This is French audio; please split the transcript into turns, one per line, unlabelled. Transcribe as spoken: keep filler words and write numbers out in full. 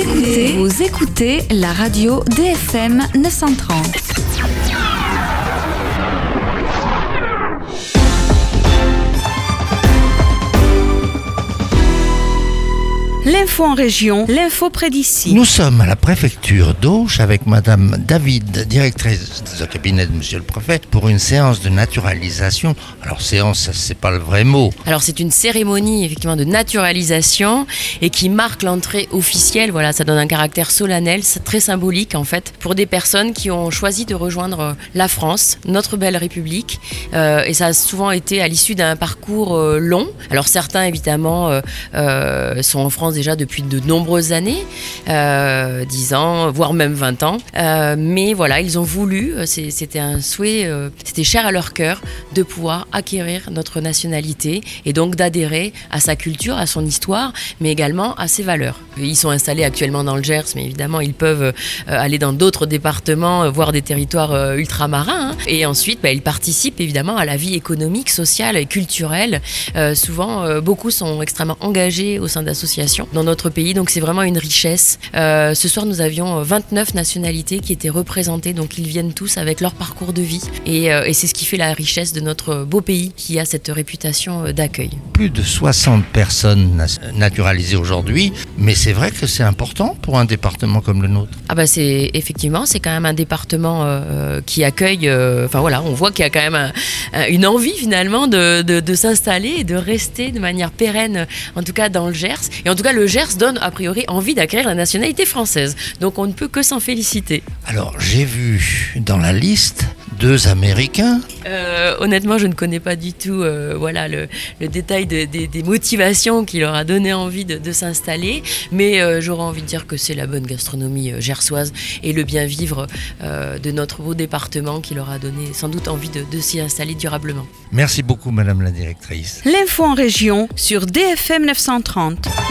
écoutez, vous écoutez la radio D F M neuf cent trente. L'info en région, l'info près d'ici.
Nous sommes à la préfecture d'Auch avec Madame David, directrice du cabinet de Monsieur le Préfet, pour une séance de naturalisation. Alors séance, c'est pas le vrai mot.
Alors c'est une cérémonie effectivement de naturalisation et qui marque l'entrée officielle. Voilà, ça donne un caractère solennel, c'est très symbolique en fait pour des personnes qui ont choisi de rejoindre la France, notre belle République. Euh, et ça a souvent été à l'issue d'un parcours euh, long. Alors certains évidemment euh, euh, sont en France déjà depuis de nombreuses années, euh, dix ans, voire même vingt ans. Euh, mais voilà, ils ont voulu, c'est, c'était un souhait, euh, c'était cher à leur cœur de pouvoir acquérir notre nationalité et donc d'adhérer à sa culture, à son histoire, mais également à ses valeurs. Ils sont installés actuellement dans le Gers, mais évidemment, ils peuvent euh, aller dans d'autres départements, euh, voir des territoires euh, ultramarins. Hein. Et ensuite, bah, ils participent évidemment à la vie économique, sociale et culturelle. Euh, souvent, euh, beaucoup sont extrêmement engagés au sein d'associations dans notre pays, donc c'est vraiment une richesse. Euh, ce soir, nous avions vingt-neuf nationalités qui étaient représentées, donc ils viennent tous avec leur parcours de vie. Et, euh, et c'est ce qui fait la richesse de notre beau pays qui a cette réputation d'accueil.
Plus de soixante personnes naturalisées aujourd'hui, mais c'est vrai que c'est important pour un département comme le nôtre.
Ah bah c'est effectivement, c'est quand même un département euh, qui accueille, euh, enfin voilà, on voit qu'il y a quand même un, un, une envie finalement de, de, de s'installer et de rester de manière pérenne, en tout cas dans le Gers. Et en tout cas, le Gers donne a priori envie d'acquérir la nationalité française. Donc on ne peut que s'en féliciter.
Alors j'ai vu dans la liste deux Américains.
Euh, honnêtement, je ne connais pas du tout euh, voilà, le, le détail de, de, des motivations qui leur a donné envie de, de s'installer, mais euh, j'aurais envie de dire que c'est la bonne gastronomie euh, gersoise et le bien vivre euh, de notre beau département qui leur a donné sans doute envie de, de s'y installer durablement.
Merci beaucoup Madame la directrice.
L'info en région sur D F M neuf cent trente.